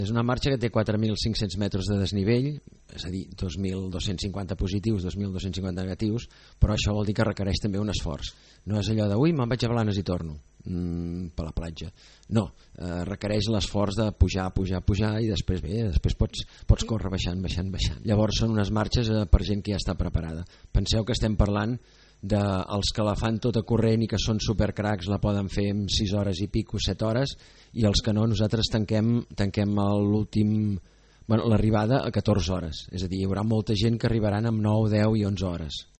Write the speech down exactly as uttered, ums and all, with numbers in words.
És una marxa que té quatre mil cinc-cents metres de desnivell, és a dir, dos mil dos-cents cinquanta positius, dos mil dos-cents cinquanta negatius, però això vol dir que requereix també un esforç. No és allò de, ui, me'n vaig a Blanes i torno mm, per la platja. No, eh, requereix l'esforç de pujar, pujar, pujar i després bé, després pots, pots córrer baixant, baixant, baixant. Llavors són unes marxes eh, per gent que ja està preparada. Penseu que estem parlant dels que la fan tota corrent i que són supercracs la poden fer en sis hores i pico, set hores, i els que no, nosaltres tanquem, tanquem l'últim, bueno, l'arribada a catorze hores, és a dir, hi haurà molta gent que arribaran amb nou, deu i onze hores.